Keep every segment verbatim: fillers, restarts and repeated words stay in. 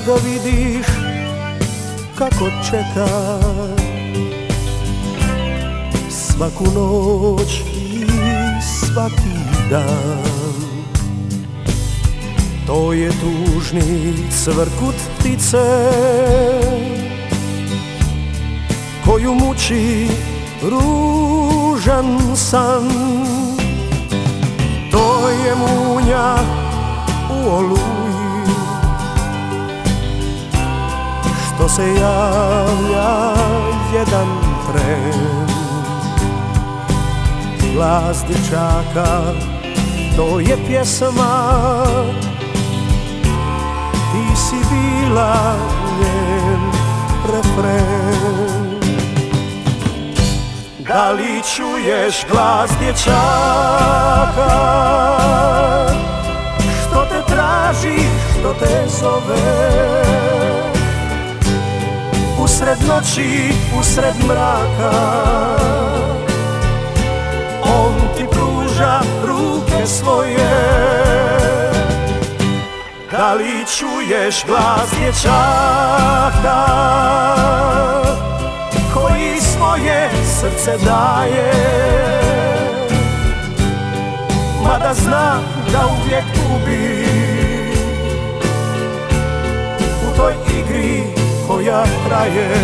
ga vidiš kako čeka svaku noć i svaki dan? To je tužni cvrkut ptice koju muči ružan san. To je munja u oluji što se javlja jedan tren. Glas dječaka, to je pjesma, ti si bila njen refren. Da li čuješ glas dječaka što te traži, što te zove? Usred noći, usred mraka on ti pruža ruke svoje. Da li čuješ glas dječaka koji svoje srce daje, mada zna da uvijek gubi u toj igri koja traje?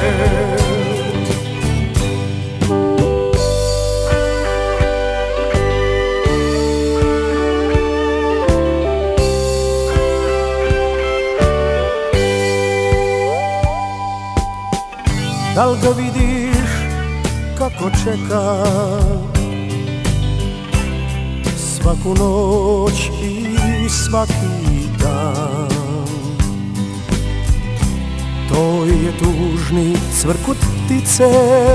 Dal ga vidiš kako čeka svaku noć i svaki dan? To je tužni cvrkut ptice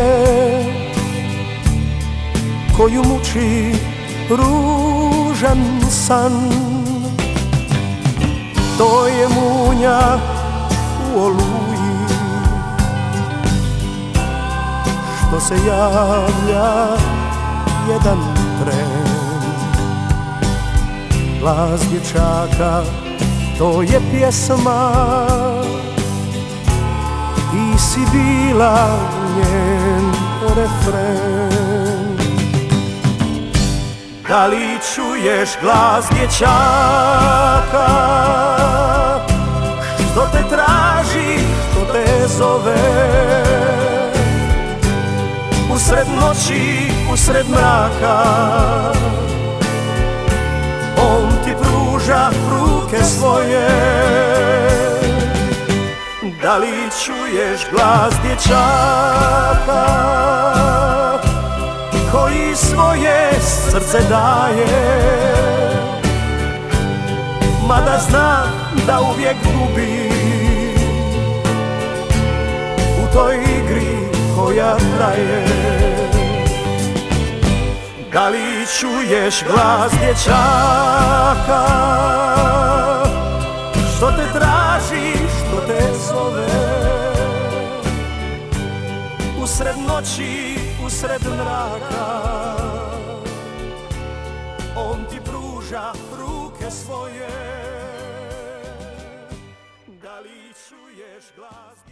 koju muči ružan san. To je munja u oluji što se javlja jedan tren. Glas dječaka, to je pjesma, ti si bila njen refren. Da li čuješ glas dječaka što te traži, što te zove? Usred noći, usred mraka on ti pruža ruke svoje. Da li čuješ glas dječaka koji svoje srce daje, mada zna da uvijek gubi u toj igri koja traje? Da li čuješ glas dječaka što te traži, što te zove? Usred noći, usred mraka on ti pruža ruke svoje. Da li čuješ glas